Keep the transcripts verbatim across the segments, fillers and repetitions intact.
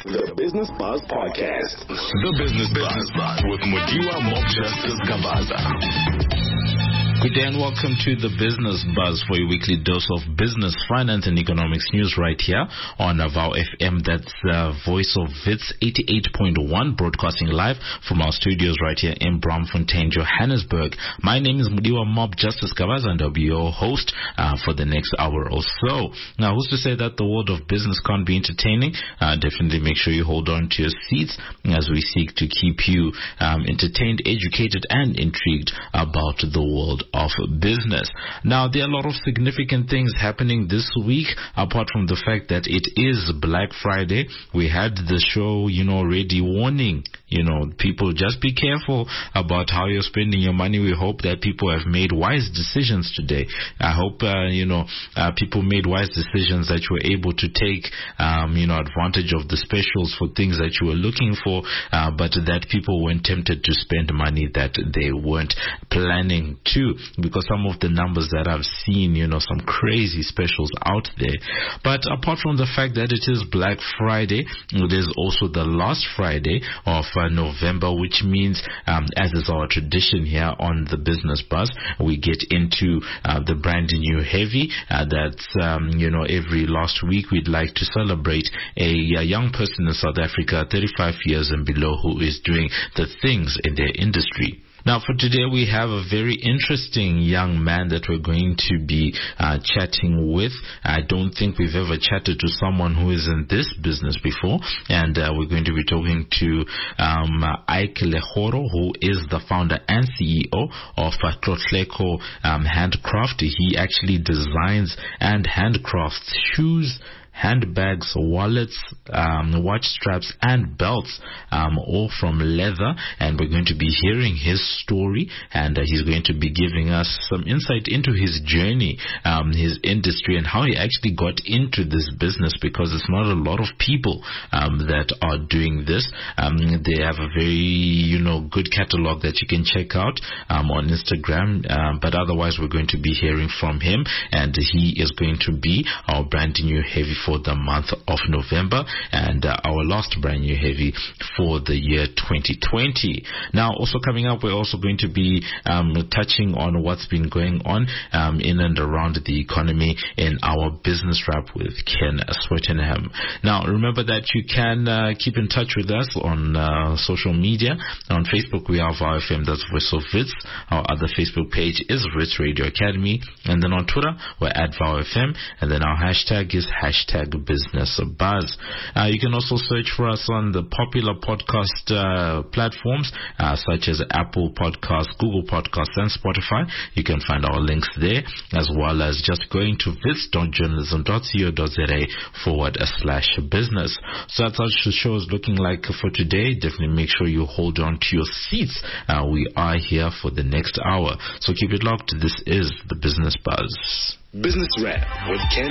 The Business Buzz Podcast. The Business Buzz with Mudiwa Mob-Justice Gavaza. Good day and welcome to the Business Buzz for your weekly dose of business, finance and economics news right here on Vow F M. That's uh, Voice of Wits eighty-eight point one, broadcasting live from our studios right here in Braamfontein, Johannesburg. My name is Mudiwa Mob-Justice Gavaza and I'll be your host uh, for the next hour or so. Now, who's to say that the world of business can't be entertaining? Uh, definitely make sure you hold on to your seats as we seek to keep you um, entertained, educated and intrigued about the world of business. Now, there are a lot of significant things happening this week, apart from the fact that it is Black Friday. We had the show, you know, already warning, you know, people just be careful about how you're spending your money. We hope that people have made wise decisions today. I hope, uh, you know, uh, people made wise decisions, that you were able to take, um, you know, advantage of the specials for things that you were looking for, uh, but that people weren't tempted to spend money that they weren't planning to. Because some of the numbers that I've seen, you know, some crazy specials out there. But apart from the fact that it is Black Friday, there's also the last Friday of uh, November, which means, um, as is our tradition here on the Business Buzz, we get into uh, the brand new heavy. Uh, that's, um, you know, every last week we'd like to celebrate a, a young person in South Africa, thirty-five years and below, who is doing the things in their industry. Now, for today, we have a very interesting young man that we're going to be uh, chatting with. I don't think we've ever chatted to someone who is in this business before. And uh, we're going to be talking to um, Ike Lehoro, who is the founder and C E O of uh, Tlotleko um, Handcraft. He actually designs and handcrafts shoes, handbags, wallets, um, watch straps and belts, um, all from leather. And we're going to be hearing his story, and uh, he's going to be giving us some insight into his journey, um, his industry, and how he actually got into this business, because it's not a lot of people um, that are doing this. Um, they have a very, you know, good catalog that you can check out um, on Instagram, um, but otherwise we're going to be hearing from him, and he is going to be our brand new heavy for the month of November, and uh, our last brand new heavy for the year twenty twenty. Now, also coming up, we're also going to be um, touching on what's been going on um, in and around the economy in our business wrap with Ken Swettenham. Now, remember that you can uh, keep in touch with us on uh, social media. On Facebook, we are Vow F M, that's Voice of Wits. Our other Facebook page is Wits Radio Academy, and then on Twitter, we're at Vow F M, and then our hashtag is hashtag Business Buzz. Uh, you can also search for us on the popular podcast uh, platforms uh, such as Apple Podcasts, Google Podcasts, and Spotify. You can find our links there, as well as just going to wits dot journalism dot co dot za forward slash business. So that's how the show is looking like for today. Definitely make sure you hold on to your seats. Uh, we are here for the next hour, so keep it locked. This is the Business Buzz. Business Wrap with Ken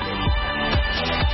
Swettenham.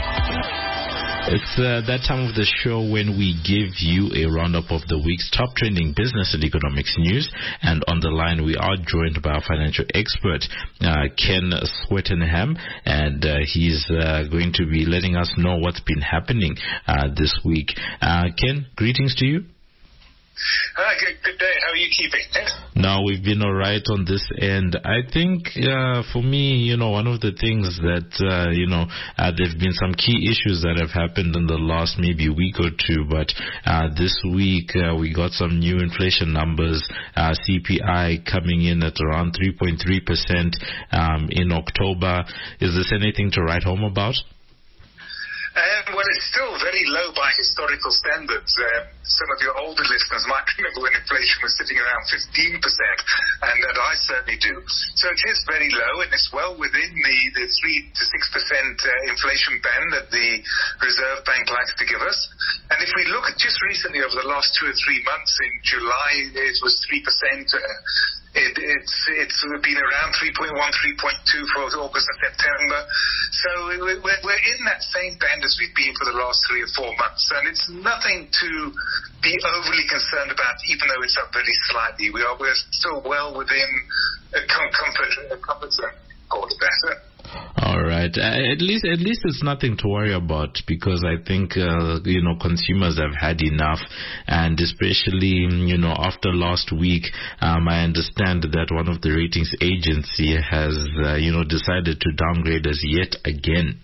It's uh, that time of the show when we give you a roundup of the week's top trending business and economics news. And on the line, we are joined by our financial expert, uh, Ken Swettenham, and uh, he's uh, going to be letting us know what's been happening uh, this week. Uh, Ken, greetings to you. Hi, good, good day. How are you keeping? No, we've been all right on this end. I think uh, for me, you know, one of the things that, uh, you know, uh, there have been some key issues that have happened in the last maybe week or two. But uh, this week, uh, we got some new inflation numbers, uh, C P I coming in at around three point three percent um, in October. Is this anything to write home about? Um, well, it's still very low by historical standards. Uh, some of your older listeners might remember when inflation was sitting around fifteen percent, and that I certainly do. So it is very low, and it's well within the, the three to six percent uh, inflation band that the Reserve Bank likes to give us. And if we look at just recently over the last two or three months, in July it was three percent. Uh, It, it's it's been around three point one, three point two for August and September. So we're, we're in that same band as we've been for the last three or four months. And it's nothing to be overly concerned about, even though it's up very slightly. We are, we're still well within a comfort, a comfort zone, call it that. All right. Uh, at least, at least it's nothing to worry about, because I think uh, you know consumers have had enough, and especially you know after last week, um, I understand that one of the ratings agency has uh, you know decided to downgrade us yet again.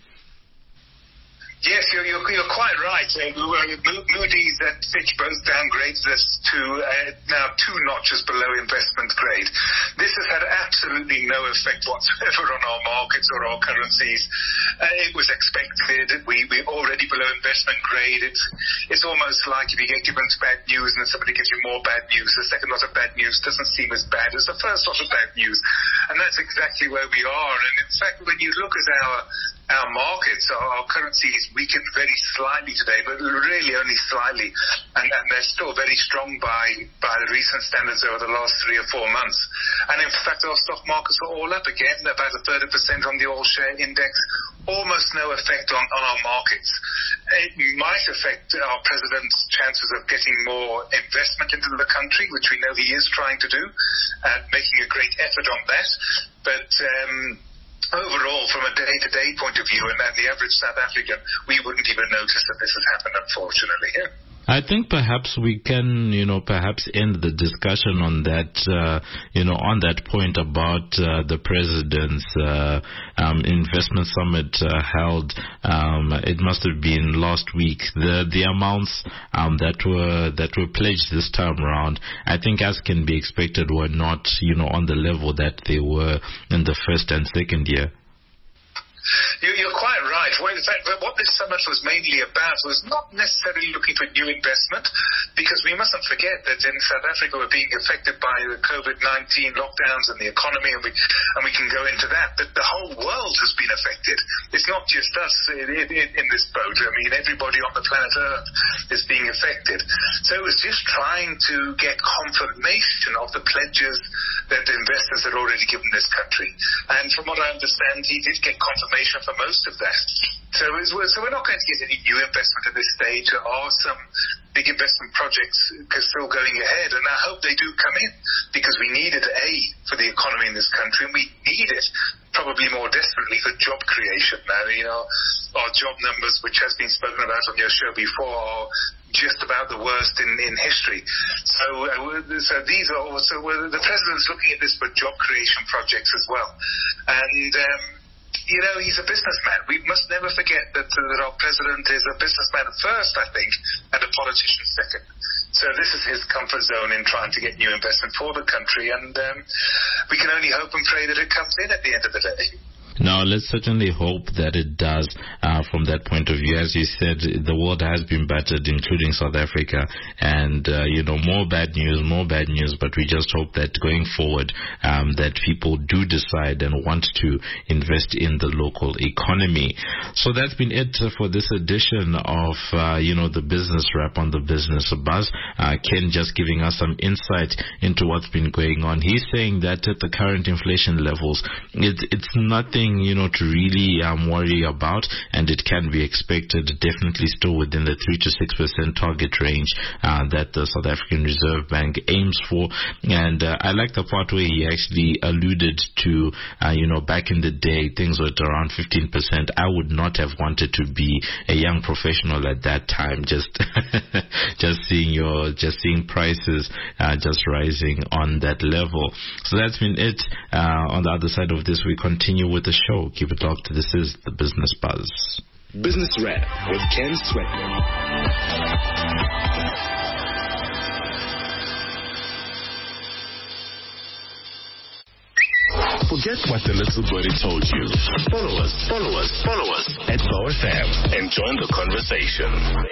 Yes, you're, you're, you're quite right. Uh, Moody's and Fitch both downgraded us to uh, now two notches below investment grade. This has had absolutely no effect whatsoever on our markets or our currencies. Uh, it was expected. We, we're already below investment grade. It's, it's almost like if you get given bad news and then somebody gives you more bad news, the second lot of bad news doesn't seem as bad as the first lot of bad news. And that's exactly where we are. And in fact, when you look at our Our markets, our currencies weakened very slightly today, but really only slightly, and, and they're still very strong by, by the recent standards over the last three or four months. And in fact, our stock markets were all up again, about a third of a percent on the all-share index, almost no effect on, on our markets. It might affect our president's chances of getting more investment into the country, which we know he is trying to do, and making a great effort on that. But um overall, from a day-to-day point of view, and, and the average South African, we wouldn't even notice that this has happened, unfortunately. Yeah. I think perhaps we can, you know, perhaps end the discussion on that, uh, you know, on that point about uh, the president's uh, um, investment summit uh, held. Um, it must have been last week. The the amounts um, that were that were pledged this time around, I think, as can be expected, were not, you know, on the level that they were in the first and second year. You're quite right. Well, in fact, what this summit was mainly about was not necessarily looking for new investment, because we mustn't forget that in South Africa we're being affected by the COVID nineteen lockdowns and the economy, and we and we can go into that. But the whole world has been affected. It's not just us in, in, in this boat. I mean, everybody on the planet Earth is being affected. So it was just trying to get confirmation of the pledges that the investors had already given this country. And from what I understand, he did get confirmation for most of that. So, so we're not going to get any new investment at this stage. There are some big investment projects still going ahead, and I hope they do come in, because we need it, A, for the economy in this country, and we need it probably more desperately for job creation. Now, you know, our job numbers, which has been spoken about on your show before, are just about the worst in, in history. So, uh, so these are also, well, the president's looking at this for job creation projects as well. And, um, you know, he's a businessman. We must never forget that, uh, that our president is a businessman first, I think, and a politician second. So this is his comfort zone in trying to get new investment for the country, and um, we can only hope and pray that it comes in at the end of the day. Now, let's certainly hope that it does uh, from that point of view. As you said, the world has been battered, including South Africa, and, uh, you know, more bad news, more bad news, but we just hope that going forward um, that people do decide and want to invest in the local economy. So that's been it for this edition of, uh, you know, the Business Wrap on the Business Buzz. Uh, Ken just giving us some insight into what's been going on. He's saying that at the current inflation levels, it, it's nothing, you know, to really um, worry about, and it can be expected definitely still within the three to six percent target range uh, that the South African Reserve Bank aims for. And uh, I like the part where he actually alluded to, uh, you know, back in the day things were at around fifteen percent. I would not have wanted to be a young professional at that time, just just seeing your just seeing prices uh, just rising on that level. So that's been it. Uh, on the other side of this, we continue with the show. Keep it locked. This is the Business Buzz. Business Wrap with Ken Swetman. Forget what the little birdie told you. Follow us, follow us, follow us at Power F M and join the conversation.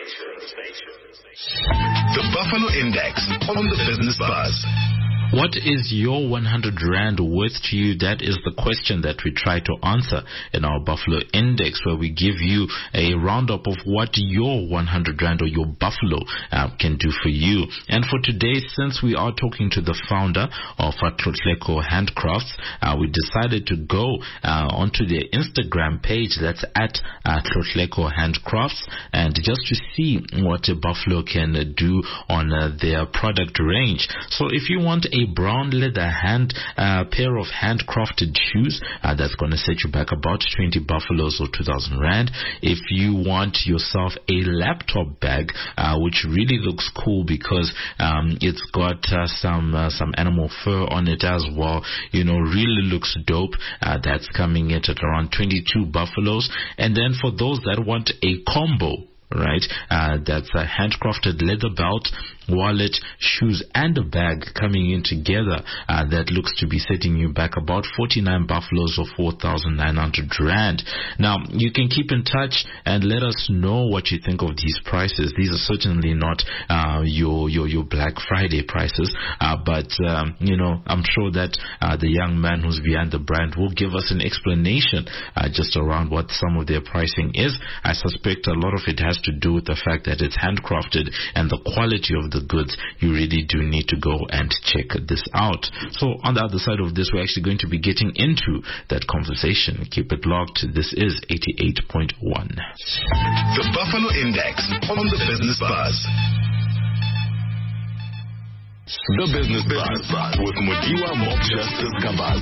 The Buffalo Index on the Business Buzz. What is your one hundred rand worth to you? That is the question that we try to answer in our Buffalo Index, where we give you a roundup of what your one hundred rand or your Buffalo uh, can do for you. And for today, since we are talking to the founder of uh, Tlotleko Handcrafts, uh, we decided to go uh, onto their Instagram page. That's at uh, Tlotleko Handcrafts, and just to see what a Buffalo can uh, do on uh, their product range. So if you want a a brown leather hand uh, pair of handcrafted shoes uh, that's going to set you back about twenty buffaloes or two thousand rand. If you want yourself a laptop bag, uh, which really looks cool because um, it's got uh, some uh, some animal fur on it as well, you know, really looks dope. Uh, that's coming in at around twenty-two buffaloes. And then for those that want a combo, right, uh, that's a handcrafted leather belt, wallet, shoes, and a bag coming in together, uh, that looks to be setting you back about forty-nine buffaloes or four thousand nine hundred rand. Now, you can keep in touch and let us know what you think of these prices. These are certainly not uh, your, your your Black Friday prices, uh, but um, you know, I'm sure that uh, the young man who's behind the brand will give us an explanation uh, just around what some of their pricing is. I suspect a lot of it has to do with the fact that it's handcrafted and the quality of the goods. You really do need to go and check this out. So on the other side of this, we're actually going to be getting into that conversation. Keep it locked. This is eighty-eight point one. The Buffalo Index on the Business Buzz. The Business Buzz with Mudiwa Mobjustice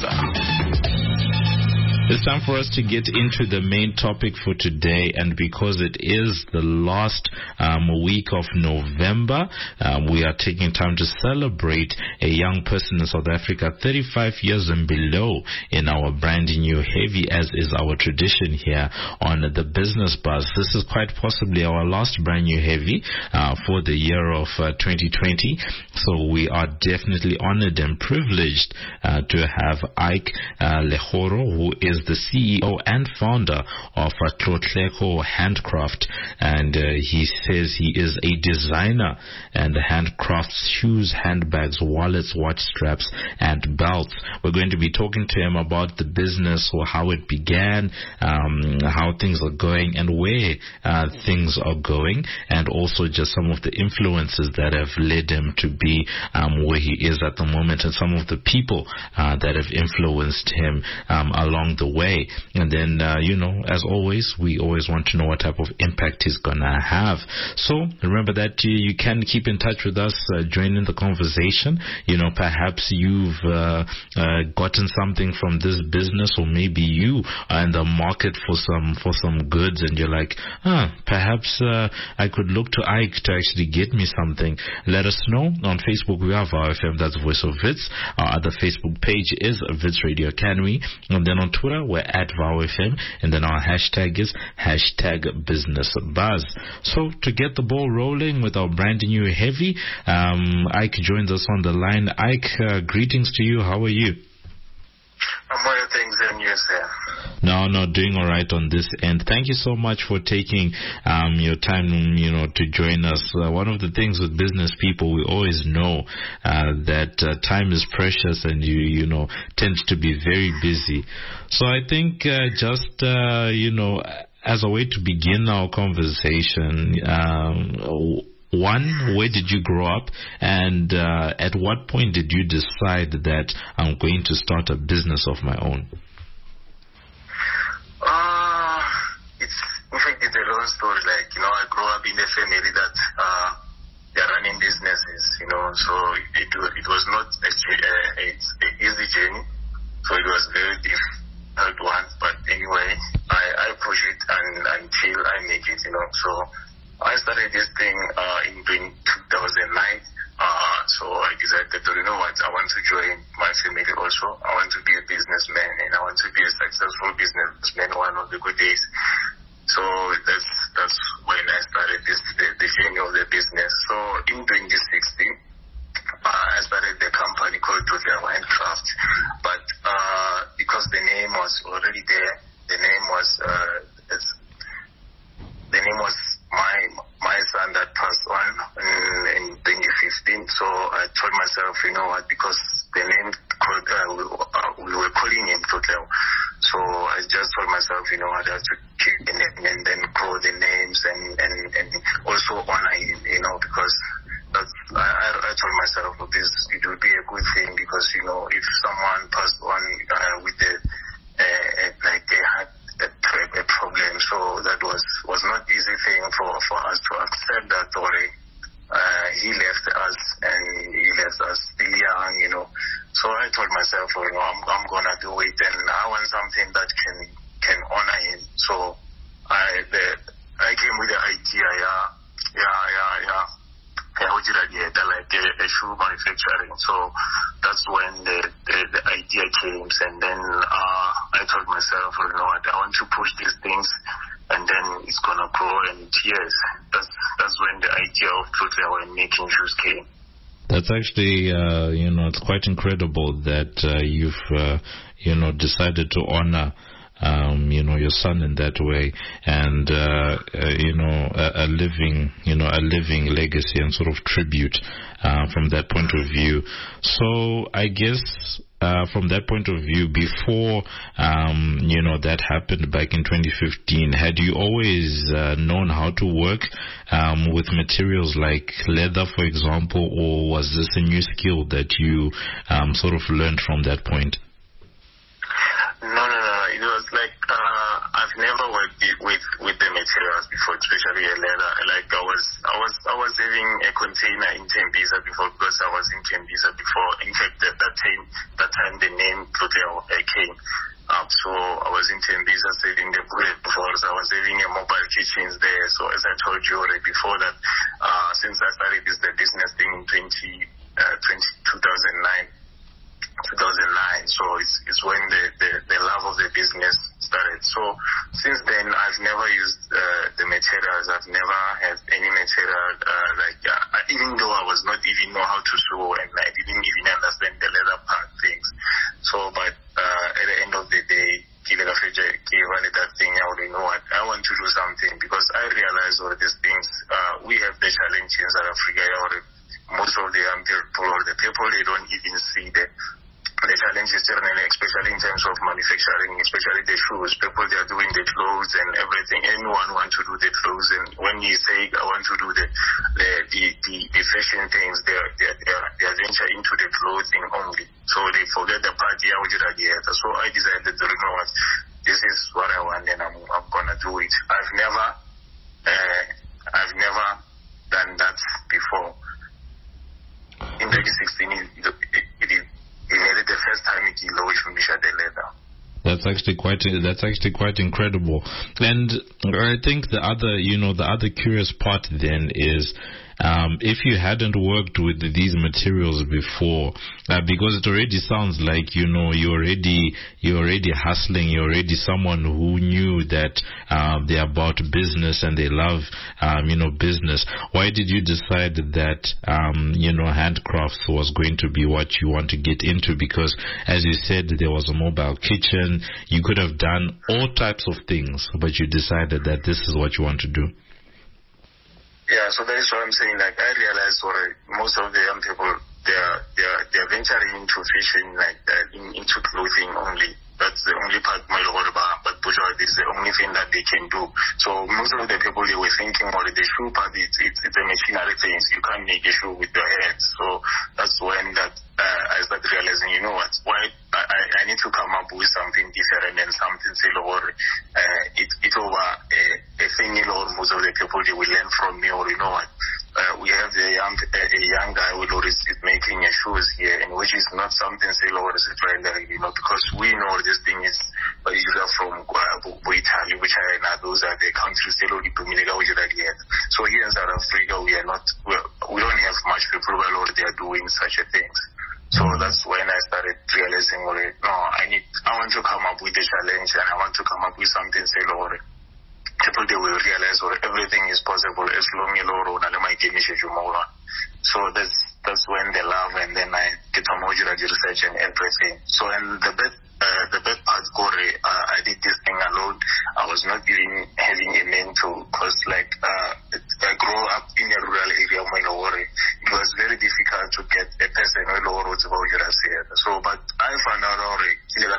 Gabaza. It's time for us to get into the main topic for today, and because it is the last um, week of November, um, we are taking time to celebrate a young person in South Africa, thirty-five years and below, in our brand new heavy, as is our tradition here on the Business Buzz. This is quite possibly our last brand new heavy uh, for the year of uh, twenty twenty, so we are definitely honored and privileged uh, to have Ike uh, Lehoro, who is the C E O and founder of uh, Tlotleko Handcraft, and uh, he says he is a designer and handcrafts shoes, handbags, wallets, watch straps, and belts. We're going to be talking to him about the business, or how it began, um, how things are going, and where uh, things are going, and also just some of the influences that have led him to be um, where he is at the moment, and some of the people uh, that have influenced him um, along the way. And then, uh, you know, as always, we always want to know what type of impact he's gonna have. So remember that you, you can keep in touch with us, uh, join in the conversation. You know, perhaps you've uh, uh, gotten something from this business, or maybe you are in the market for some for some goods, and you're like, ah, perhaps uh, I could look to Ike to actually get me something. Let us know. On Facebook, we have our F M, that's Voice of Wits. Our other Facebook page is Wits Radio Academy, and then on Twitter, we're at Vow F M, and then our hashtag is hashtag Business Buzz. So to get the ball rolling with our brand new heavy, um, Ike joins us on the line. Ike, uh, greetings to you. How are you? I'm well, thanks, and you, sir? No, no, doing all right on this end. Thank you so much for taking um, your time, you know, to join us. Uh, one of the things with business people, we always know uh, that uh, time is precious, and you, you know, tend to be very busy. So I think uh, just, uh, you know, as a way to begin our conversation, um, one, where did you grow up, and uh, at what point did you decide that I'm going to start a business of my own? Uh, it's, in fact, it's a long story. Like, you know, I grew up in a family that uh, they're running businesses, you know, so it, it was not actually uh, it's an easy journey, so it was very difficult once, but anyway, I, I push it and, until I make it, you know, so I started this thing uh, in two thousand nine, uh, so I decided to, you know what, I want to join my family also. I want to be a businessman, and I want to be a successful businessman one of the good days. So that's that's when I started this the, the journey of the business. So in twenty sixteen, uh, I started the company called Tlotleko Handcraft, but uh, because the name was already there, the name was uh, it's, the name was my my son that passed on in, in twenty fifteen. So I told myself, you know what, because the name called, uh, we, uh, we were calling him Tlotleko. So I just told myself, you know what, I have to keep the name and then grow the names and, and, and also honor him, you know, because that's, I, I told myself, well, this, it would be a good thing, because, you know, if someone passed on uh, with a, uh, like they had a, a problem, so that was, was not easy thing for, for us to accept that, or uh, he left us, and he left us still young, you know. myself, you know, I'm, I'm going to do it, and I want something that can can honor him. So I the, I came with the idea, yeah, yeah, yeah, yeah. like a, a shoe manufacturing. So that's when the, the, the idea came, and then uh, I told myself, you know what, I want to push these things, and then it's gonna grow. And yes, that's that's when the idea of footwear and making shoes came. That's actually, uh, you know, it's quite incredible that uh, you've, uh, you know, decided to honor, um, you know, your son in that way, and uh, uh, you know, a, a living, you know, a living legacy and sort of tribute uh, from that point of view. So I guess. Uh, from that point of view, before um, you know that happened back in twenty fifteen, had you always uh, known how to work um, with materials like leather, for example, or was this a new skill that you um, sort of learned from that point? No, no, no. It was like uh, I've never worked with with the materials before, especially a leather. Like I was, I was, I was having a container in Tembisa before, because I was in Tembisa before. In fact, at that time, that time the name Clotheo came up. So I was in Tembisa selling the bread before. So I was having a mobile kitchens there. So as I told you already before that, uh, since I started this the business thing in twenty, uh, twenty, two thousand nine. two thousand nine, so it's it's when the, the, the love of the business started. So since then, I've never used uh, the materials. I've never had any material uh, like uh, even though I was not even know how to sew, and I didn't even understand the leather part things. So, but uh, at the end of the day, that thing, I already know what I want to do something, because I realize all these things. Uh, we have the challenges in Africa. Most of the young people, or the people, they don't even see the the challenges, especially in terms of manufacturing, especially the shoes. People, they are doing the clothes and everything. Anyone wants to do the clothes, and when you say I want to do the the the, the, the fashion things, they are, they, are, they, are, they are venture into the clothing only. So they forget the part here, which is idea. So I decided to know what this is what I want, and I'm I'm gonna do it. I've never uh, I've never done that before. In twenty sixteen, it, it, it, it the first time it the leather. That's actually quite that's actually quite incredible. And I think the other you know the other curious part then is um, if you hadn't worked with these materials before, uh, because it already sounds like you know you're already you're already hustling, you're already someone who knew that uh, they're about business and they love um, you know business. Why did you decide that um, you know handcrafts was going to be what you want to get into? Because as you said, there was a mobile kitchen. You could have done all types of things, but you decided that this is what you want to do. Yeah, so that is what I'm saying. Like, I realized what most of the young people, they are, they are, they are venturing into fashion, like, uh, in, into clothing only. That's the only part my Lord about, but Bourgeois is the only thing that they can do. So most of the people, they were thinking, well, the shoe part, it's, it's, it's a machinery thing. You can't make a shoe with your hands. So that's when that uh, I started realizing, you know what, why I, I need to come up with something different and something say, or uh, it, it over a, a thing, you know, most of the people, they will learn from me, or you know what. Uh, we have a young, a, a young guy who is making a shoes here, and which is not something say or is you know, because we know this thing is uh, usually from uh, Italy, which are uh, those are the countries they don't yet. So here in South Africa, we are not, we don't have much people who they are doing such a things. So that's when I started realizing, well, no, I need, I want to come up with a challenge, and I want to come up with something say or people, they will realize or everything is possible as long as you know. So that's that's when the love, and then I get a more research and everything. So and the best uh, the best part, Corey, uh, I did this thing alone. I was not even having a mentor, because like uh, I grew up in a rural area, it was very difficult to get a person who knows about your So, but I found out already.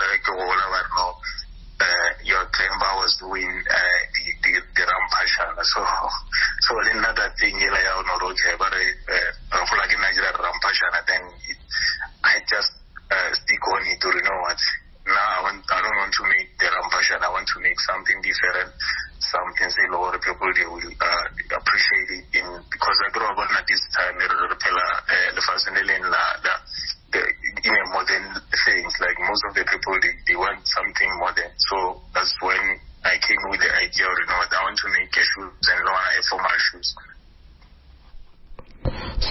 Uh, your Klemba was doing uh, the, the, the Rampashana. So, so another thing, you know, okay, but I feel like in Nigeria Rampashana, then it, I just uh, stick on it to, you know what, now I want, I don't want to make the Rampashana, I want to make something different, something say a lot of people, they will uh, appreciate it, in, because I grew up at this time, the fascinating in a modern thing.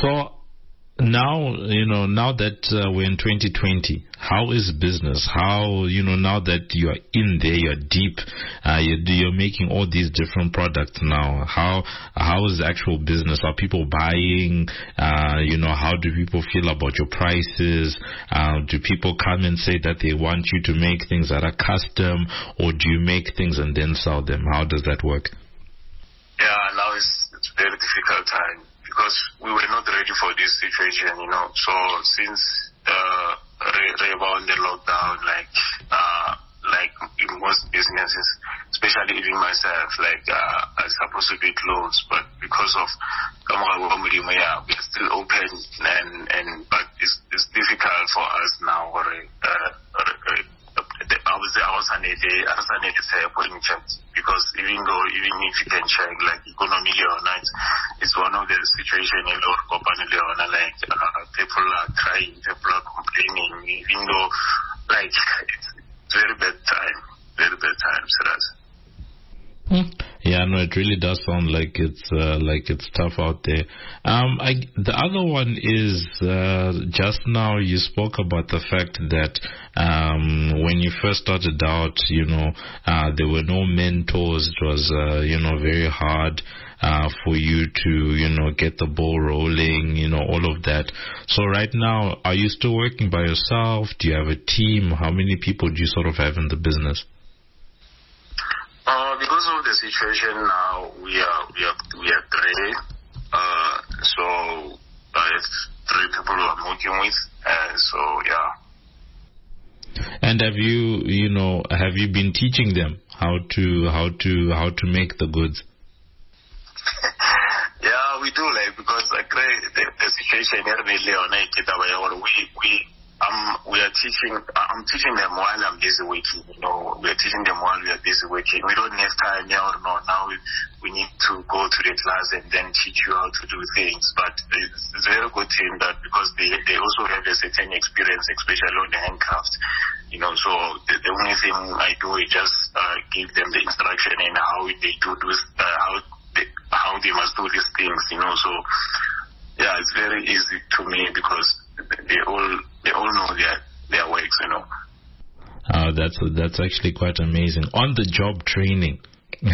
So now, you know, now that uh, we're in twenty twenty, how is business? How, you know, now that you're in there, you're deep, uh, you're, you're making all these different products now, how how is actual business? Are people buying? Uh, you know, how do people feel about your prices? Uh, do people come and say that they want you to make things that are custom, or do you make things and then sell them? How does that work? Yeah, now it's, it's a very difficult time, because we were not ready for this situation, you know. So since uh, rebound the lockdown, like uh, like in most businesses, especially even myself, like uh, I was supposed to be closed, but because of yeah, we're still open, and and but it's it's difficult for us now. Or uh, I was I was unable I was unable to say appointment checks, because even though even if you can check like economy or not, it's one of the situation in Lord Kopani Leona, like uh, people are crying, people are complaining, even though like it's very bad time, very bad time, Siraz. Hmm. Yeah, no, it really does sound like it's uh, like it's tough out there. Um, I, the other one is uh, just now you spoke about the fact that um, when you first started out, you know, uh, there were no mentors. It was uh, you know very hard uh, for you to you know get the ball rolling, you know, all of that. So right now, are you still working by yourself? Do you have a team? How many people do you sort of have in the business? Uh, because of the situation now, we are we are we are three. Uh, so uh, it's three people who I'm working with. Uh, so yeah. And have you you know have you been teaching them how to how to how to make the goods? Yeah, we do, like, because like the, the situation here really on we we. Um, we are teaching, I'm teaching them while I'm busy working, you know, we are teaching them while we are busy working. We don't have time now or not. Now we, we need to go to the class and then teach you how to do things. But it's, it's a very good thing that because they, they also have a certain experience, especially on the handcraft, you know, so the, the only thing I do is just uh, give them the instruction and how they do this, uh, how they, how they must do these things, you know, so yeah, it's very easy to me because they all they all know their their works, you know. Uh, that's that's actually quite amazing. On the job training. um,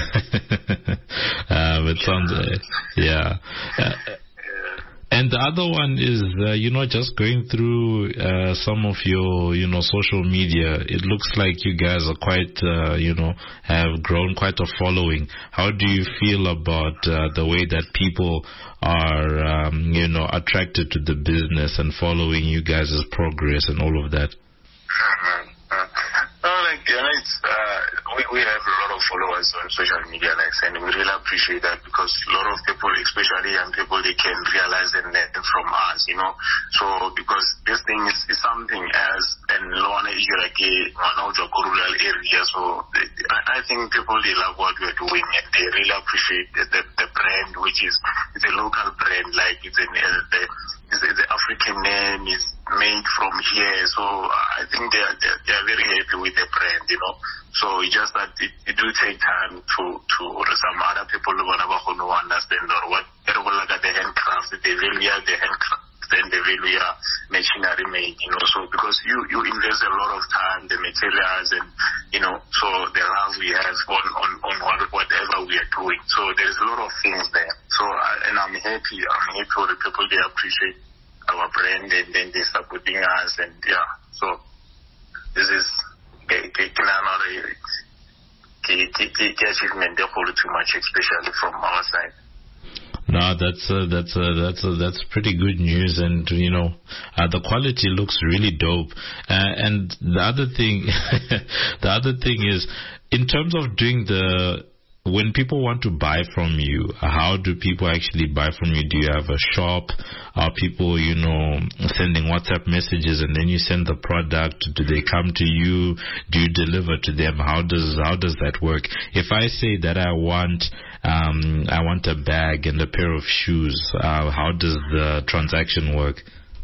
it sounds uh, yeah. Uh, And the other one is, uh, you know, just going through uh, some of your, you know, social media. It looks like you guys are quite, uh, you know, have grown quite a following. How do you feel about uh, the way that people are, um, you know, attracted to the business and following you guys' progress and all of that? Uh, uh, uh, like, you know, it's, uh, we, we have a lot of followers on social media, like, and we really appreciate that because a lot of people, especially young people, they can realize and learn from us, you know. So, because this thing is, is something as, and Luana is like a rural area, so I, I think people, they love what we're doing and they really appreciate the, the, the brand, which is, it's a local brand, like it's an, uh, the, it's, the African name is made from here, so I think they are, they are, they are very happy with the brand, you know. So it's just that it, it will take time to, to some other people who understand or what like the handcrafts, the value the handcrafts and the value machinery made, you know. So because you, you invest a lot of time, the materials and, you know, so the love we have on, on, on what, whatever we are doing. So there's a lot of things there. So, I, and I'm happy, I'm happy for the people, they appreciate our brand and then they're supporting us and yeah. So this is achievement therefore too much, especially from our side. No, that's uh, that's uh, that's uh, that's pretty good news, and you know, uh, the quality looks really dope. Uh, and the other thing, the other thing is, in terms of doing the, when people want to buy from you, how do people actually buy from you? Do you have a shop? Are people, you know, sending WhatsApp messages and then you send the product? Do they come to you? Do you deliver to them? How does how does that work? If I say that I want um, I want a bag and a pair of shoes, uh, how does the transaction work?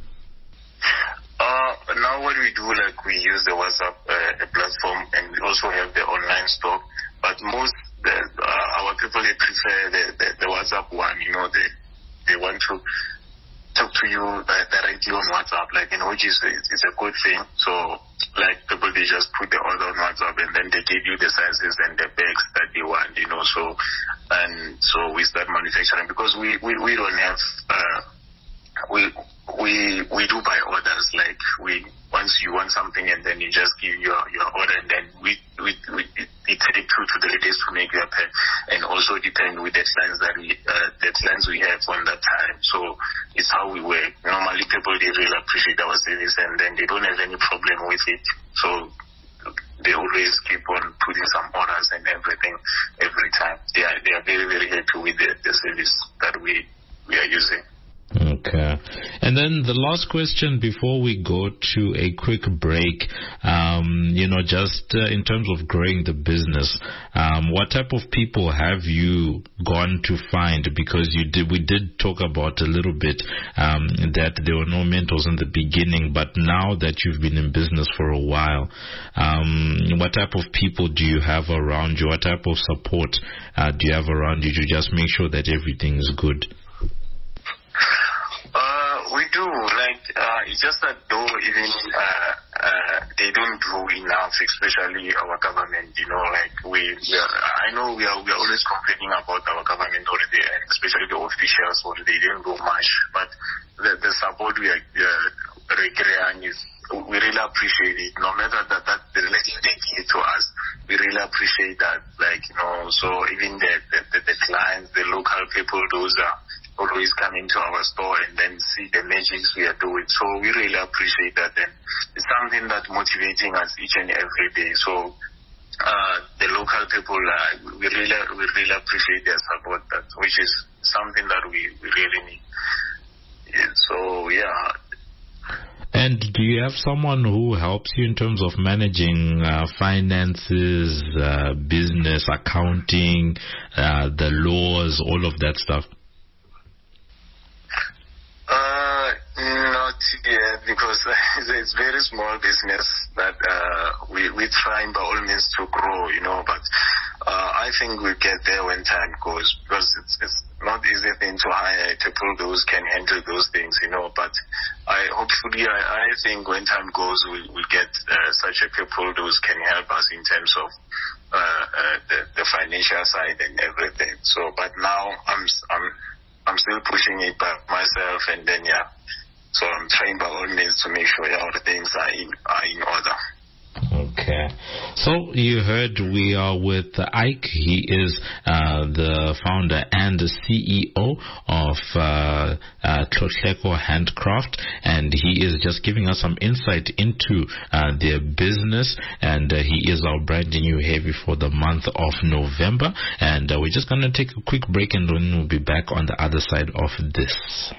Uh, now what we do, like we use the WhatsApp uh, platform, and we also have the online store. But most the, uh, our people, they prefer the, the, the WhatsApp one. You know, they they want to to you uh, directly on WhatsApp, like, you know, which is it's a good thing. So, like, people, they just put the order on WhatsApp and then they give you the sizes and the bags that they want, you know. So, and so we start manufacturing because we, we, we don't have, uh, we, we, we do by orders. Like, we, once you want something and then you just give your, your order and then we, we, we it take two to three days to make your pen, and also depend with the deadlines that we, uh, deadlines we have on that time. So it's how we work. Normally people, they really appreciate our service and then they don't have any problem with it. So they always keep on putting some orders and everything every time. They are, they are very, very happy with the, the service that we, we are using. Okay. And then the last question before we go to a quick break, um, you know, just uh, in terms of growing the business, um, what type of people have you gone to find? Because you did, we did talk about a little bit um, that there were no mentors in the beginning, but now that you've been in business for a while, um, what type of people do you have around you? What type of support uh, do you have around you to just make sure that everything is good? We do, like, uh, it's just that though even uh, uh, they don't do enough, especially our government, you know, like we, we are, I know we are, we are always complaining about our government already, and especially the officials, or they didn't do much, but the, the support we are uh, getting is, we really appreciate it, no matter that, that the relative they give to us, we really appreciate that, like, you know, so even the, the, the, the clients, the local people, those are always come into our store and then see the magics we are doing. So we really appreciate that, and it's something that's motivating us each and every day. So uh, the local people, uh, we really we really appreciate their support, that, which is something that we, we really need. Yeah, so, yeah. And do you have someone who helps you in terms of managing uh, finances, uh, business, accounting, uh, the laws, all of that stuff? Not yet, because it's very small business that uh, we, we're trying by all means to grow, you know, but uh, I think we'll get there when time goes, because it's, it's not easy thing to hire people those can handle those things, you know, but I hopefully I, I think when time goes we'll, we'll get uh, such a people those can help us in terms of uh, uh, the, the financial side and everything. So, but now I'm I'm I'm still pushing it by myself, and then yeah. So I'm trying by all means to make sure all the things are in, are in order. Okay. So you heard we are with Ike. He is uh, the founder and the C E O of uh, uh, Tlotleko Handcraft, and he is just giving us some insight into uh, their business, and uh, he is our brand new heavy for the month of November, and uh, we're just going to take a quick break, and then we'll be back on the other side of this.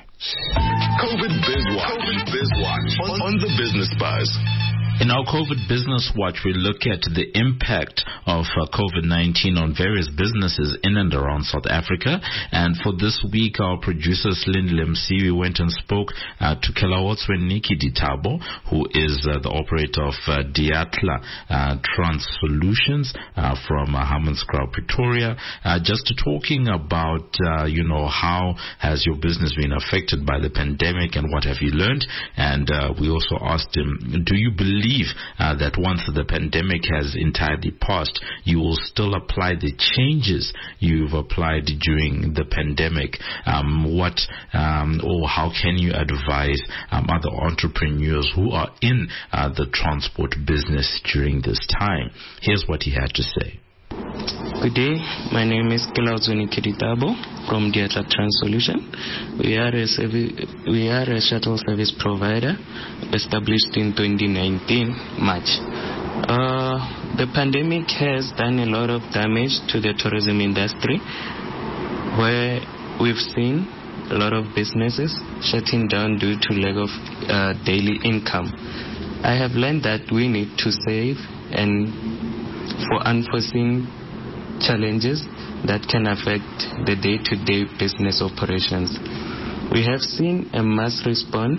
COVID Biz Watch, COVID Biz Watch on, on the Business Buzz. In our COVID Business Watch, we look at the impact of uh, COVID nineteen on various businesses in and around South Africa. And for this week, our producer, Slindy Lemsi, we went and spoke uh, to Kelawotswe Nikki Ditabo, who is uh, the operator of uh, Diatla uh, Trans Solutions uh, from uh, Hammanskraal, Pretoria, uh, just talking about, uh, you know, how has your business been affected by the pandemic and what have you learned. And uh, we also asked him, do you believe Uh, that once the pandemic has entirely passed, you will still apply the changes you've applied during the pandemic? Um, what um, or how can you advise um, other entrepreneurs who are in uh, the transport business during this time? Here's what he had to say. Good day, my name is Kelawotswe Ditabo from Diatla Trans Solution. We are a service, we are a shuttle service provider established in twenty nineteen March. Uh, the pandemic has done a lot of damage to the tourism industry, where we've seen a lot of businesses shutting down due to lack of uh, daily income. I have learned that we need to save and for unforeseen challenges that can affect the day-to-day business operations. We have seen a mass response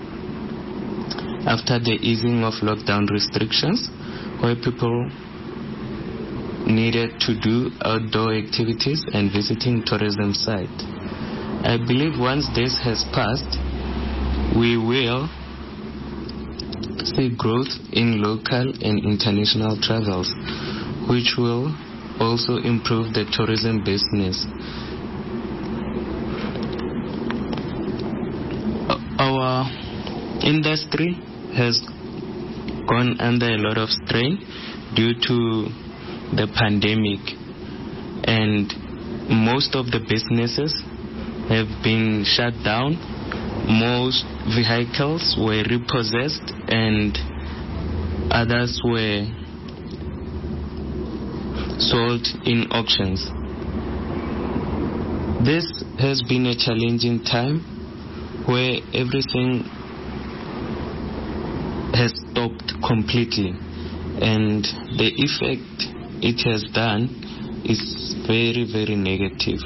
after the easing of lockdown restrictions, where people needed to do outdoor activities and visiting tourism sites. I believe once this has passed, we will see growth in local and international travels, which will also improve the tourism business. Our industry has gone under a lot of strain due to the pandemic, and most of the businesses have been shut down. Most vehicles were repossessed and others were sold in auctions. This has been a challenging time where everything has stopped completely, and the effect it has done is very, very negative.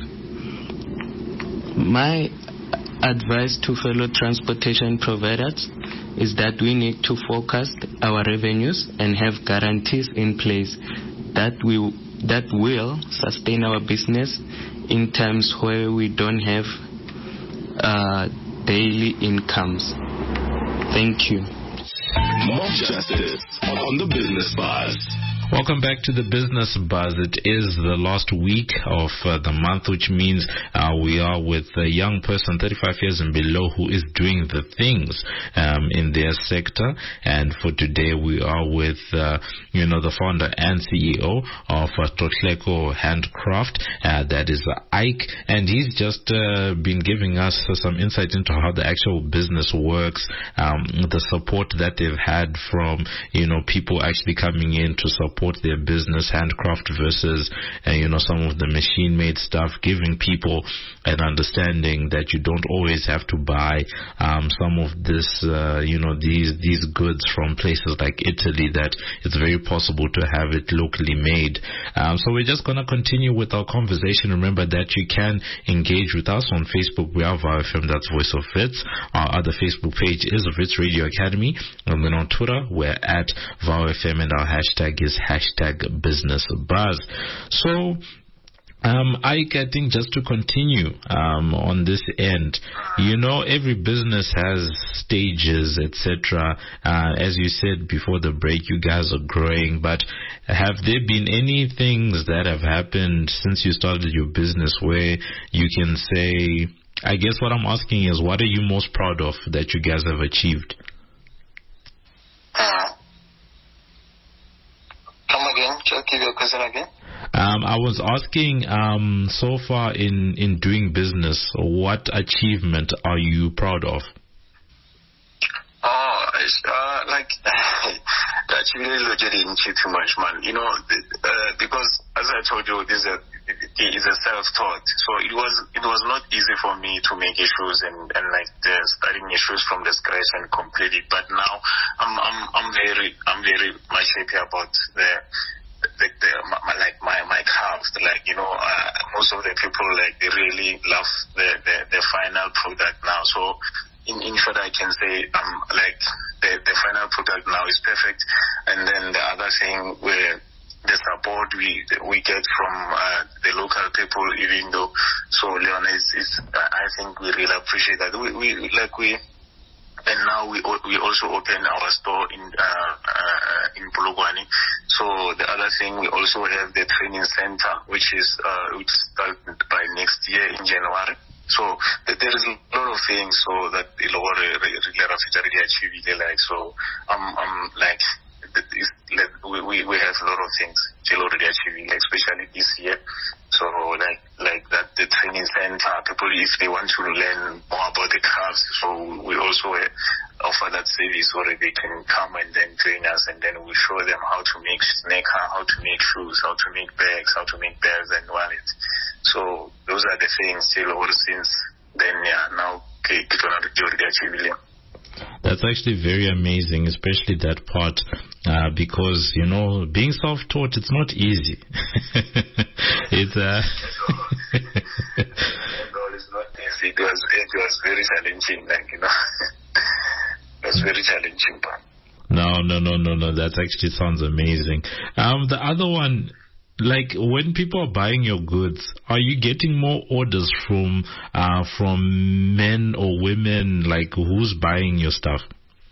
My advice to fellow transportation providers is that we need to forecast our revenues and have guarantees in place that we that will sustain our business in times where we don't have uh, daily incomes. Thank you. Mob Justice on the Business Buzz. Welcome back to the Business Buzz. It is the last week of uh, the month, which means uh, we are with a young person, thirty-five years and below, who is doing the things um, in their sector. And for today, we are with, uh, you know, the founder and C E O of uh, Totleko Handcraft. Uh, that is uh, Ike. And he's just uh, been giving us uh, some insight into how the actual business works, um, the support that they've had from, you know, people actually coming in to support their business, handcraft versus uh, you know, some of the machine-made stuff, giving people an understanding that you don't always have to buy um, some of this, uh, you know, these these goods from places like Italy, that it's very possible to have it locally made. Um, so we're just going to continue with our conversation. Remember that you can engage with us on Facebook. We are VOW F M, that's Voice of Wits. Our other Facebook page is Wits Radio Academy. And then on Twitter, we're at VOW F M, and our hashtag is hashtag Business Buzz. So, um, Ike, I think just to continue um, on this end, you know, every business has stages, et cetera. Uh, as you said before the break, you guys are growing, but have there been any things that have happened since you started your business where you can say, I guess what I'm asking is, what are you most proud of that you guys have achieved? Just give your question again. Um, I was asking, um, so far in, in doing business, what achievement are you proud of? Oh, it's, uh, like, that's really didn't too much, man. You know, uh, because as I told you, this is a, it is a self-taught. So it was it was not easy for me to make issues and, and like the starting issues from the scratch and complete it. But now I'm I'm I'm very I'm very much happy about the. The, the, my, like my my craft, like, you know, uh, most of the people, like, they really love the, the, the final product now. So in, in short, I can say um like the, the final product now is perfect. And then the other thing, where the support we we get from uh, the local people, even though, so Leon is, is I think we really appreciate that. We, we like we. And now we we also open our store in uh, uh, in Polokwane. So the other thing, we also have the training center, which is uh, which starts by next year in January. So there is a lot of things. So that the lower really achieved, like, so um um like we we we have a lot of things still already achieving, like, especially this year. So like like that the training center, people, if they want to learn more about the crafts, so we also offer that service where they can come and then train us, and then we show them how to make sneaker, how to make shoes, how to make bags, how to make bags and wallets. So those are the things still over since then. Yeah, now okay, already achieving. That's actually very amazing, especially that part, uh, because, you know, being self-taught, it's not easy. It's uh no, it's not easy. It was it was very challenging, like, you know. It was very challenging, but no, no, no, no, no. That actually sounds amazing. Um, the other one, like when people are buying your goods, are you getting more orders from uh, from men or women? Like, who's buying your stuff?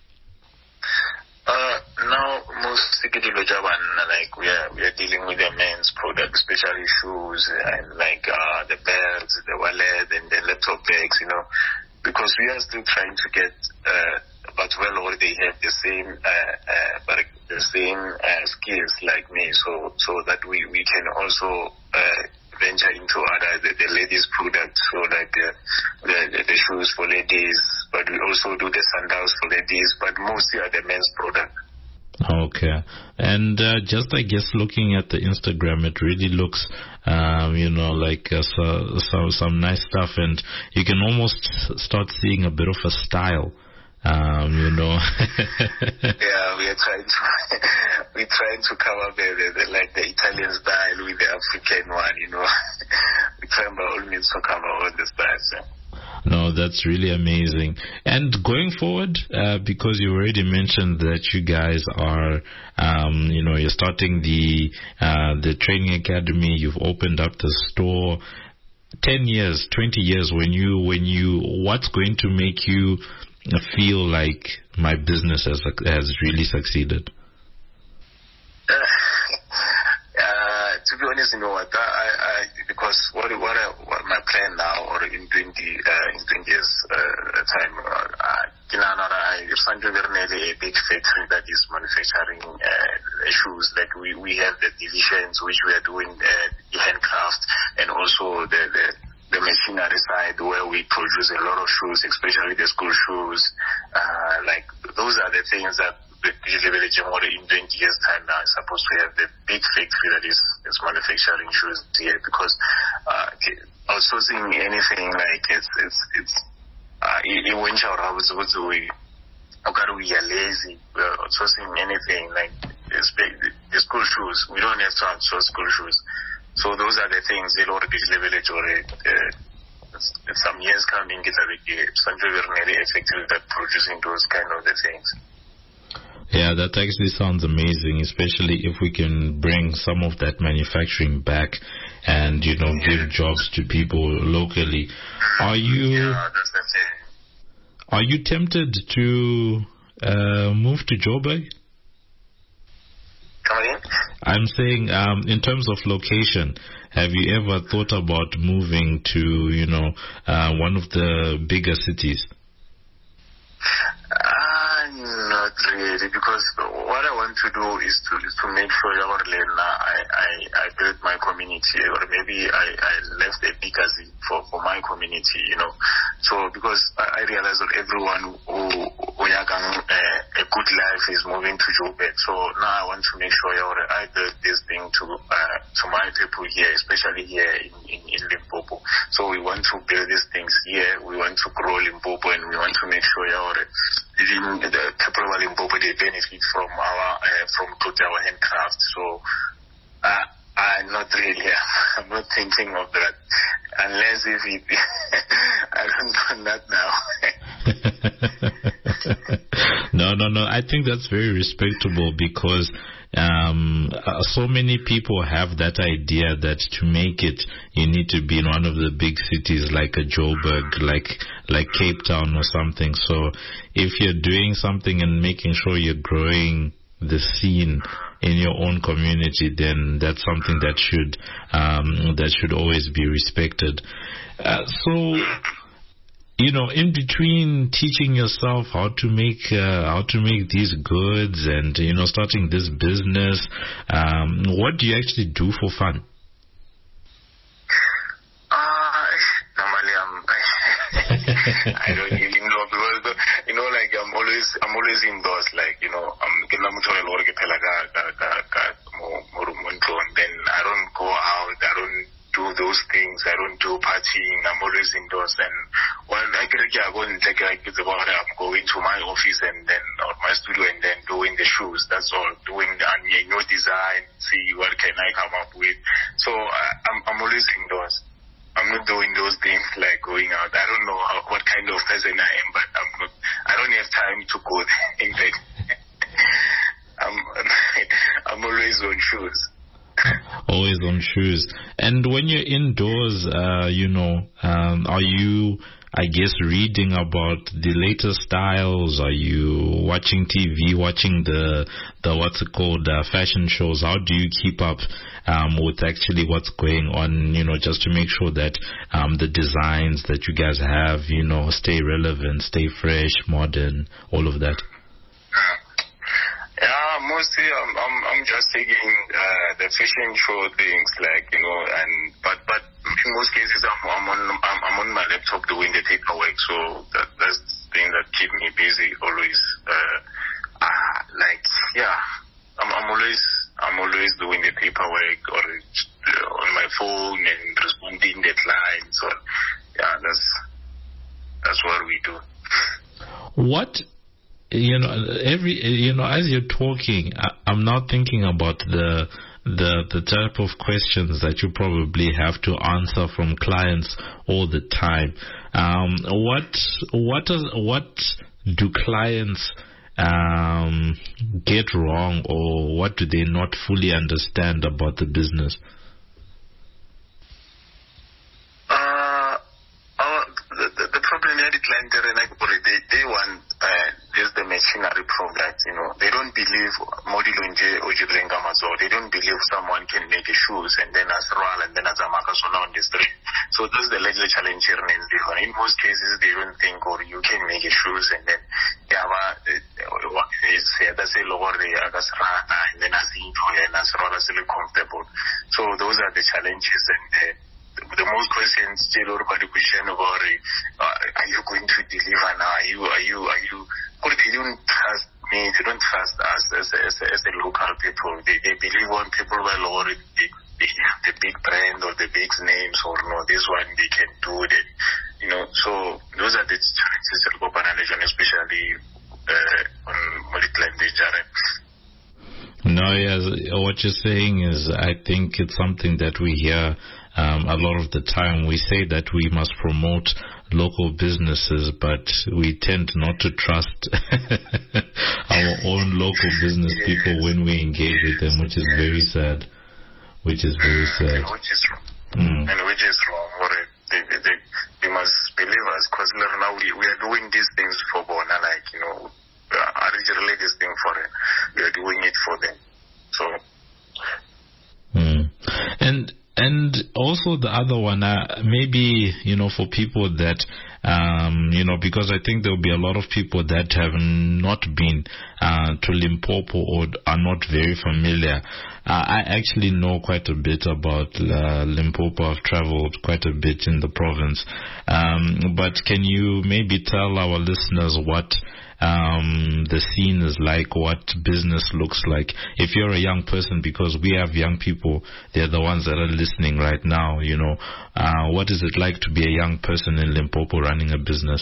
Uh, now, most like we are we are dealing with the men's products, especially shoes and like uh, the belts, the wallet, and the laptop bags. You know, because we are still trying to get, uh, but well, or they have the same, uh, uh, but the same uh, skills like me, so so that we we can also uh, venture into other the, the ladies' products, so like the, the the shoes for ladies, but we also do the sandals for ladies, but mostly are the men's product. Okay, and uh, just I guess looking at the Instagram, it really looks, um, you know, like uh, so, so, some nice stuff, and you can almost start seeing a bit of a style, um, you know. Yeah, we are trying to we trying to cover the, the, the like the Italian style with the African one, you know. We try by all means to cover all the styles. Yeah. No, that's really amazing. And going forward, uh, because you already mentioned that you guys are, um, you know, you're starting the uh, the training academy. You've opened up the store. Ten years, twenty years. When you, when you, what's going to make you feel like my business has has really succeeded? Uh, uh, to be honest, you know what? I, I because what what, I, what my plan now, or in twenty uh, in twenty years uh, time, uh, I a big factory that is manufacturing uh, shoes. Like we, we have the divisions which we are doing uh, the handcraft, and also the, the the machinery side where we produce a lot of shoes, especially the school shoes. Uh, like those are the things that in twenty years time now is supposed to have the big factory that is, is manufacturing shoes here, because uh, outsourcing anything like it's it's it's uh, it went out. I was we we are lazy. We're outsourcing anything like the school shoes. We don't have to outsource school shoes. So those are the things that already village or some years coming get something very effective that producing those kind of the things. Yeah, that actually sounds amazing, especially if we can bring some of that manufacturing back and, you know, give jobs to people locally. Are you yeah, that's the thing. Are you tempted to uh, move to Joburg? Come again? I'm saying, um, in terms of location, have you ever thought about moving to, you know, uh, one of the bigger cities? Not really, because what I want to do is to is to make sure I, I, I build my community, or maybe I, I left a legacy for, for my community, you know. So because I, I realize that everyone who, who uh, a good life is moving to Joburg. So now I want to make sure I build this thing to uh, to my people here, especially here in, in, in Limpopo. So we want to build these things here. We want to grow Limpopo, and we want to make sure even the people of Limpopo, they benefit from our uh, from our handcraft. So uh, I'm not really, I'm not thinking of that, unless if it, I don't know that now. no, no, no. I think that's very respectable, because um, uh, so many people have that idea that to make it, you need to be in one of the big cities like a Joburg, like like Cape Town or something. So if you're doing something and making sure you're growing the scene in your own community, then that's something that should um, that should always be respected. Uh, so, you know, in between teaching yourself how to make uh, how to make these goods and, you know, starting this business, um, what do you actually do for fun? Uh, normally, I'm I don't really know, because you know, like I'm always I'm always indoors, like, you know, I'm then I don't go out, I don't do those things, I don't do partying, I'm always indoors. And when I go and take like it's about I'm going to my office and then or my studio and then doing the shoes. That's all. Doing the new design, see what can I come up with. So uh, I'm I'm always indoors. I'm not doing those things like going out. I don't know how, what kind of person I am, but I'm not. I don't have time to go there. In fact, I'm I'm always on shoes. Always some shoes. And when you're indoors, uh, you know, um, are you, I guess, reading about the latest styles? Are you watching T V, watching the, the what's it called, uh, fashion shows? How do you keep up um, with actually what's going on, you know, just to make sure that um, the designs that you guys have, you know, stay relevant, stay fresh, modern, all of that? Yeah, mostly I'm I'm, I'm just taking uh, the fashion show things, like, you know, and but but in most cases I'm I'm on I'm, I'm on my laptop doing the paperwork, so that that's the thing that keep me busy always. Uh, uh like yeah, I'm I'm always I'm always doing the paperwork or uh, on my phone and responding deadlines. Or yeah, that's that's what we do. What? You know, every you know, as you're talking, I, I'm now thinking about the the the type of questions that you probably have to answer from clients all the time. Um, what what is what do clients um, get wrong, or what do they not fully understand about the business? Uh, our, the, the, the problem here, the client, they they want. Uh, Just the machinery product, you know. They don't believe Modilunje or Jibrengamazor. They don't believe someone can make a shoes and then as Ral and then as a Makasona on the street. So that's the largely challenge here in India. In most cases, they don't think, or you can make a shoes and then they have what is that's a lower as Rana and then as Intoya and as Rana is comfortable. So those are the challenges. And uh, the most questions still over the question about uh, are you going to deliver now? Are you, are you, are you, or they don't trust me, they don't trust us as a, as a, as a local people. They, they believe on people well or the, the, the big brand or the big names, or no, this one they can do it. You know, so those are the challenges of Copenhagen, especially uh, on Multiland. No, yes, what you're saying is, I think it's something that we hear Um, a lot of the time. We say that we must promote local businesses, but we tend not to trust our own local business people when we engage with them, which is very sad. Which is very sad. And which is wrong. Mm. And which is wrong. They, they, they, they must believe us, because now we, we are doing these things for Bona, like, you know, I really this thing for them. We are doing it for them. So. Mm. And And also the other one, uh, maybe, you know, for people that, um, you know, because I think there will be a lot of people that have not been uh, to Limpopo or are not very familiar. Uh, I actually know quite a bit about uh, Limpopo. I've traveled quite a bit in the province. Um, but can you maybe tell our listeners what Um, the scene is like, what business looks like? If you're a young person, because we have young people, they're the ones that are listening right now, you know, uh, what is it like to be a young person in Limpopo running a business?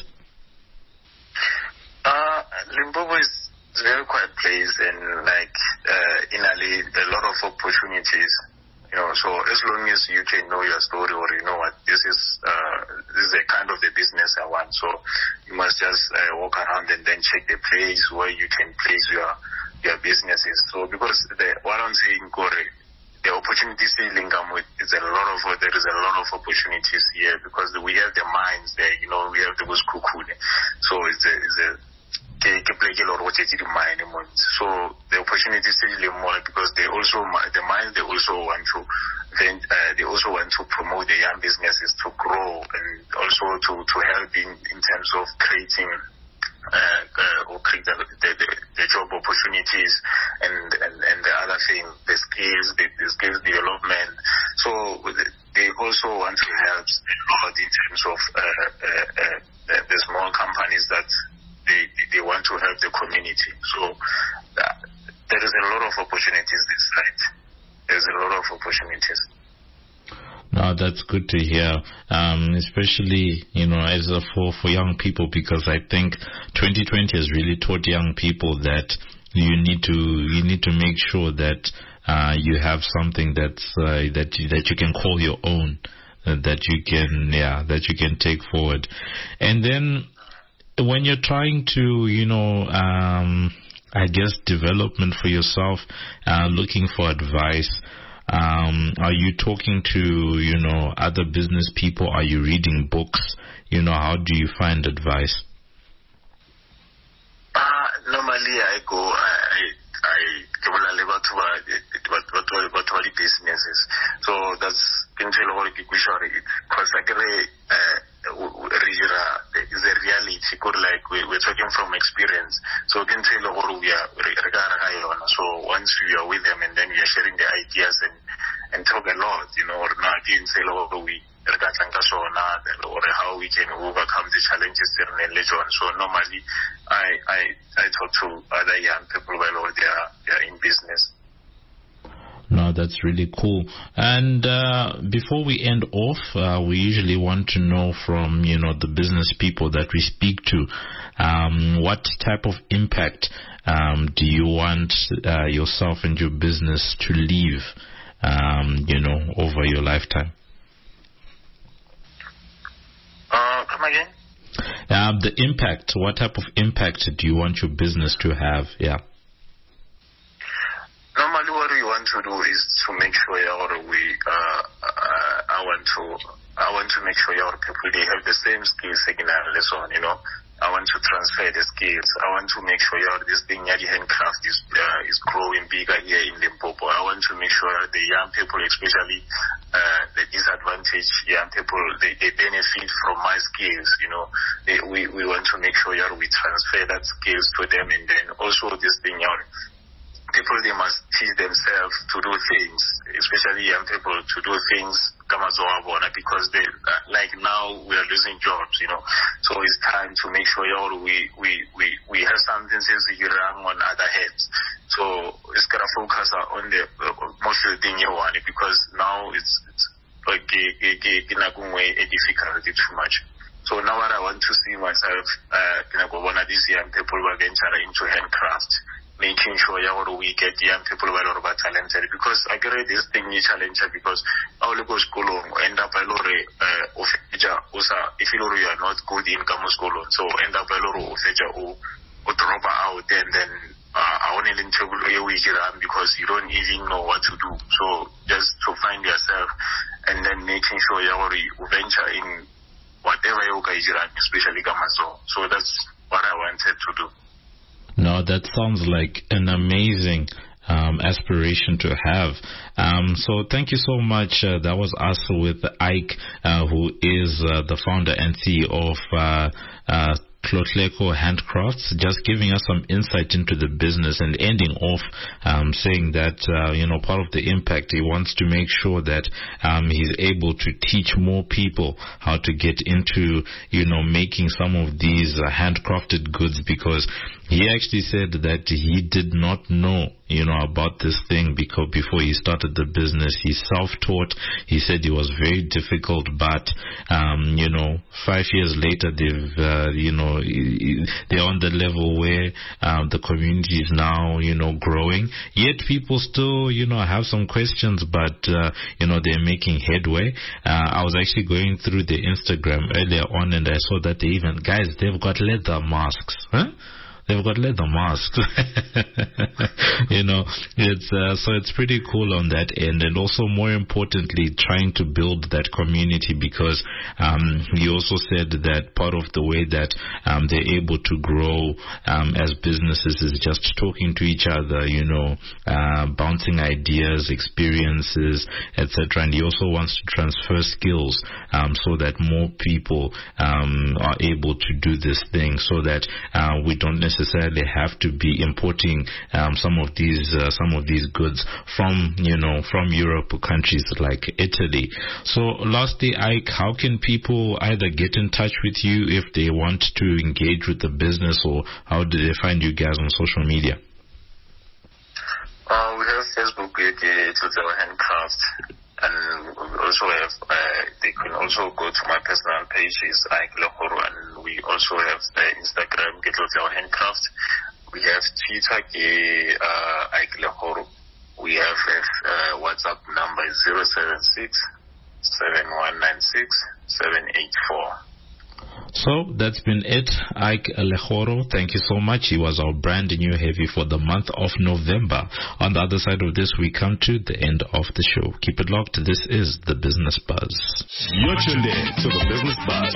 Uh, Limpopo is a very quiet place, and like uh, in Ali, a lot of opportunities. You know, so as long as you can know your story, or you know what this is, uh, this is the kind of the business I want. So you must just uh, walk around and then check the place where you can place your your businesses. So because the, what I'm saying, Gore, the opportunities in Lingam with is a lot of there is a lot of opportunities here, because we have the mines there. You know, we have the Buskukune. So it's a it's a so the opportunity is still more, because they also the mines they also want to then uh, they also want to promote the young businesses to grow, and also to, to help in, in terms of creating uh, uh, or create the, the, the job opportunities and, and, and the other thing, the skills, the, the skills development. So they also want to help a lot in terms of uh, uh, uh, the, the small companies that They, they want to help the community. So uh, there is a lot of opportunities this side. There's a lot of opportunities. No, that's good to hear, um, especially, you know, as a, for, for young people, because I think twenty twenty has really taught young people that you need to you need to make sure that uh, you have something that's uh, that you, that you can call your own, uh, that you can yeah that you can take forward, and then when you're trying to, you know, um, I guess development for yourself, uh, looking for advice, Um, are you talking to, you know, other business people? Are you reading books? You know, how do you find advice? Uh, normally I go, I, I, I, businesses. So that's, because I get is a reality, good, like we, we're talking from experience. So we can tell we are, so once we are with them and then we are sharing the ideas and, and talk a lot, you know, or not in we or how we can overcome the challenges there later on. So normally I, I, I talk to other young people while they are, they are in business. No, that's really cool. And uh, before we end off, uh, we usually want to know from, you know, the business people that we speak to, um, what type of impact um, do you want uh, yourself and your business to leave, um, you know, over your lifetime? Uh, come again? Uh, the impact. What type of impact do you want your business to have? Yeah. Normally, what we want to do is to make sure our we uh, uh, I want to I want to make sure our people they have the same skills again and lesson. You know, I want to transfer the skills. I want to make sure our this thing, the handcraft is uh, is growing bigger here in Limpopo. I want to make sure the young people, especially uh, the disadvantaged young people, they, they benefit from my skills. You know, they, we we want to make sure our we transfer that skills to them, and then also this thing our people, they must teach themselves to do things, especially young people, to do things because they, like now we are losing jobs, you know. So it's time to make sure we we we, we have something since we run on other heads. So it's gonna focus on the uh, most of the thing you want, because now it's it's like in a good way a difficulty too much. So now what I want to see myself, uh, you know, one of these young people who are getting into handcraft, making sure yeah, we get young people who are talented, because I get this thing is challenging because I will go school end up a lot of if you are not good in Kamu school, so end up a lot of drop out and then uh, I only in trouble because you don't even know what to do. So just to find yourself and then making sure you venture in whatever you guys run, especially Gamazo. So that's what I wanted to do. No, that sounds like an amazing um, aspiration to have. Um, so thank you so much. Uh, that was us with Ike, uh, who is uh, the founder and C E O of uh, uh, Tlotleko Handcrafts, just giving us some insight into the business and ending off um, saying that, uh, you know, part of the impact, he wants to make sure that um, he's able to teach more people how to get into, you know, making some of these uh, handcrafted goods, because he actually said that he did not know, you know, about this thing because before he started the business. He's self-taught. He said it was very difficult, but, um, you know, five years later, they've, uh, you know, they're on the level where um, the community is now, you know, growing. Yet people still, you know, have some questions, but, uh, you know, they're making headway. Uh, I was actually going through the Instagram earlier on, and I saw that they even, guys, they've got leather masks. Huh? They've got leather masks. You know, it's uh, so it's pretty cool on that end, and also more importantly, trying to build that community, because um, he also said that part of the way that um, they're able to grow um, as businesses is just talking to each other, you know, uh, bouncing ideas, experiences, et cetera. And he also wants to transfer skills um, so that more people um, are able to do this thing, so that uh, we don't necessarily necessarily have to be importing um, some of these uh, some of these goods from, you know, from Europe or countries like Italy. So lastly, Ike, how can people either get in touch with you if they want to engage with the business, or how do they find you guys on social media? Uh, we have Facebook, it's our handcraft. And we also have, uh, they can also go to my personal page, is Ike Lehoro, and we also have uh, Instagram, Get Our Handcraft. We have Twitter, uh, Ike Lehoro. We have uh, WhatsApp number zero seven six, seven one nine six, seven eight four. So that's been it. Ike Lechoro, thank you so much. He was our brand new heavy for the month of November. On the other side of this, we come to the end of the show. Keep it locked. This is the Business Buzz. You're tuned in to the Business Buzz.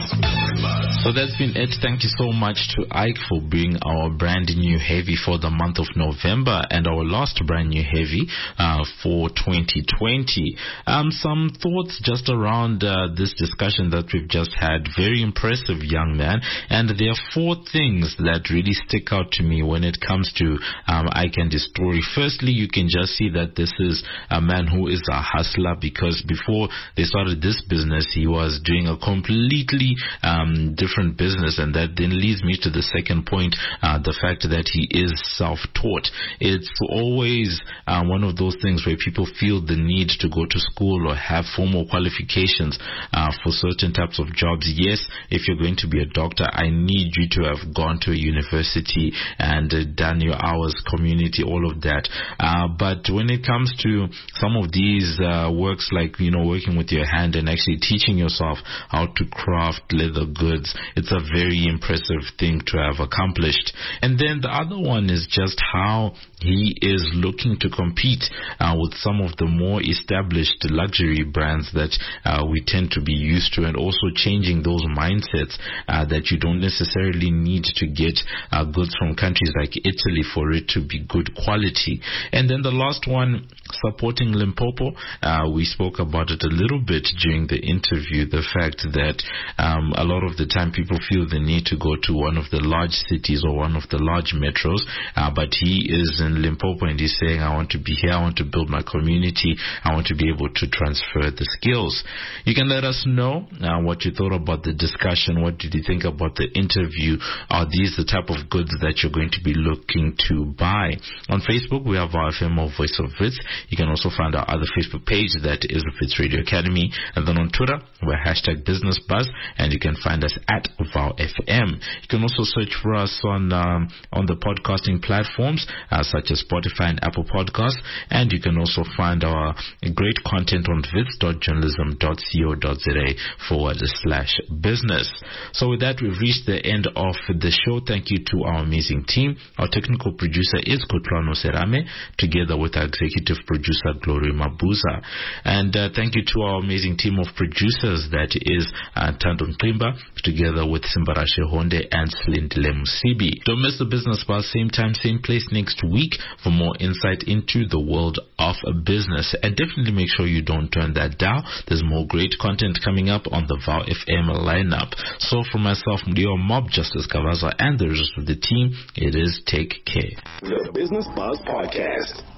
So that's been it. Thank you so much to Ike for being our brand new heavy for the month of November and our last brand new heavy uh, for twenty twenty. Um, some thoughts just around uh, this discussion that we've just had. Very impressive young man, and there are four things that really stick out to me when it comes to um, Ike and his story. Firstly, you can just see that this is a man who is a hustler, because before they started this business, he was doing a completely um, different business, and that then leads me to the second point, uh, the fact that he is self-taught. It's always uh, one of those things where people feel the need to go to school or have formal qualifications uh, for certain types of jobs. Yes, if you're going to be a doctor, I need you to have gone to a university and uh, done your hours, community, all of that. Uh, but when it comes to some of these uh, works, like, you know, working with your hand and actually teaching yourself how to craft leather goods, it's a very impressive thing to have accomplished. And then the other one is just how he is looking to compete uh, with some of the more established luxury brands that uh, we tend to be used to, and also changing those mindsets uh, that you don't necessarily need to get uh, goods from countries like Italy for it to be good quality. And then the last one, supporting Limpopo. Uh, we spoke about it a little bit during the interview, the fact that um, a lot of the time people feel the need to go to one of the large cities or one of the large metros, uh, but he is in Limpopo and he's saying, I want to be here, I want to build my community, I want to be able to transfer the skills. You can let us know uh, what you thought about the discussion. What did you think about the interview? Are these the type of goods that you're going to be looking to buy? On Facebook, we have our F M O Voice of Wits. You can also find our other Facebook page, that is Wits Radio Academy. And then on Twitter, we're hashtag Business Buzz, and you can find us at Vow F M. You can also search for us on um, on the podcasting platforms uh, such as Spotify and Apple Podcasts, and you can also find our great content on wits dot journalism dot co dot za forward slash business. So with that, we've reached the end of the show. Thank you to our amazing team. Our technical producer is Kotlano Serame, together with our executive producer Glory Mabuza. And uh, thank you to our amazing team of producers, that is uh, Tando Nklimba, together with Simbarashe Honde and Slindile Musibi. Don't miss the Business Buzz, same time, same place next week for more insight into the world of business. And definitely make sure you don't turn that down. There's more great content coming up on the Vow F M lineup. So for myself, Mudiwa Mob Justice Kavaza, and the rest of the team, it is take care. The Business Buzz Podcast.